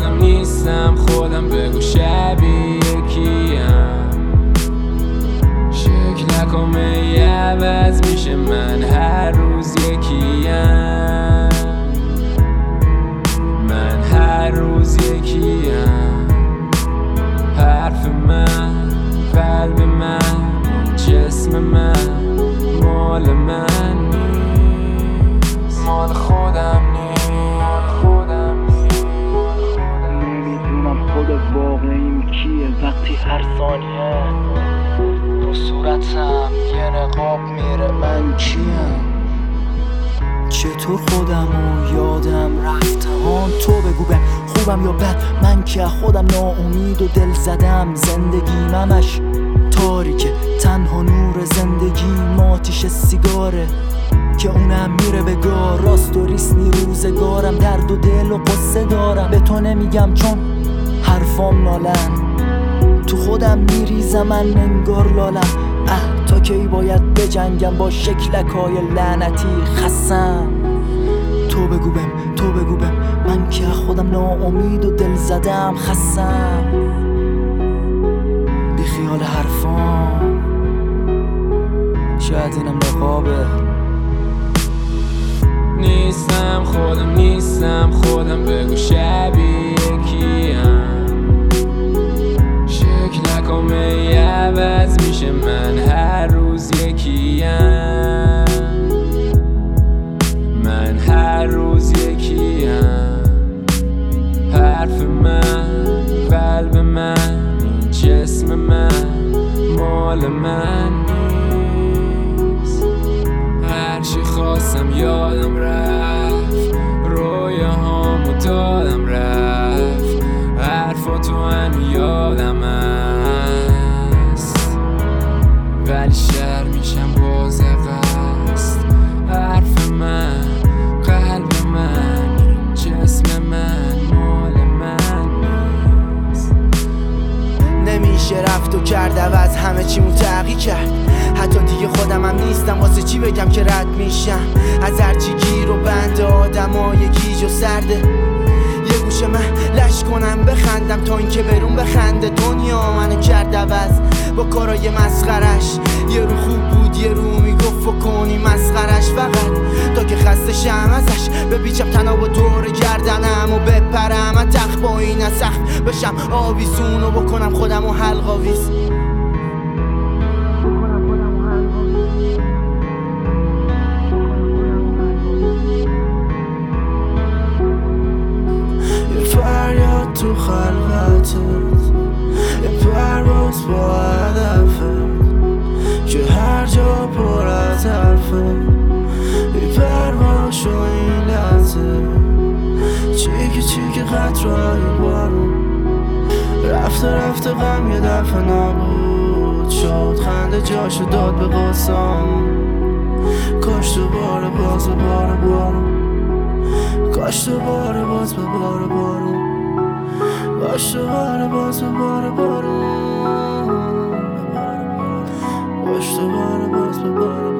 خودم نیستم، خودم بگو شبیه کیم. شکلکم عوض میشه، من هر روز یکیم. من هر روز یکیم. حرف من، قلب من، جسم من مال من نیست، مال خودم نیست. نمیدونم خود واقعیم کیه وقتی هر ثانیه رو صورتم یه نقاب میره من کیم. چطور خودمو یادم رفتم؟ تو بگو به خوبم یا بد، من که خودم ناامید و دل زدم. زندگیم همش تاریکه، تنها نور زندگی آتیش سیگاره که اونم میره به گار. راست و ریست نی روزگارم، درد و دل و قصه دارم. به تو نمیگم چون حرفام نالن، تو خودم میریزم من انگار لالم. تا کی باید بجنگم با شکلکای لعنتی خسم؟ تو بگو بهم من که خودم ناامید و دل زدم خسم. بی خیال حرفام شاید اینم نقابه. نیستم خودم نیستم، خودم بگو شبیه کیم. شکلکم عوض میشه، من هر روز یکیم. من هر روز یکیم. حرف من، قلب من، جسم من مال من نیست. هرچی خواستم یادم رفت، رویاهامو دادم رفت. حرفا تو هنو یادم هست، ولی شر میشم باز قصد. حرف من، قلب من، جسم من مال من نیست. نمیشه رفت و کرد عوض، همه چیمو تغییر کرد. حتی دیگه خودم هم نیستم، واسه چی بگم که رد میشم از هرچی گیر و بند آدمای گیج و سرده. یه گوشه من لش کنم بخندم تا اینکه برون بخنده. دنیا منو کرد عوض با کارای مسخرش. یه رو خوب بود، یه رو میگفت فکنی مسخرش. فقط تا که خسته شم ازش بپیچم تنها با دور گردنم و بپرم از تخت با این از سخت بشم آویزون و بکنم خودم و حلق آویز. فریاد تو خلوتت، یه پرواز با هدفت که هر جا پر از حرفه. بی پرواز و این لحظه چیک قطرهای بارون. رفته غم یه دفعه نبود شد، خنده جاشو داد به قصام. کاش دوباره باز به بار بارون، کاش دوباره باز به بار بارون، کاش دوباره باز به بار بارون، کاش دوباره باز به بار بارون.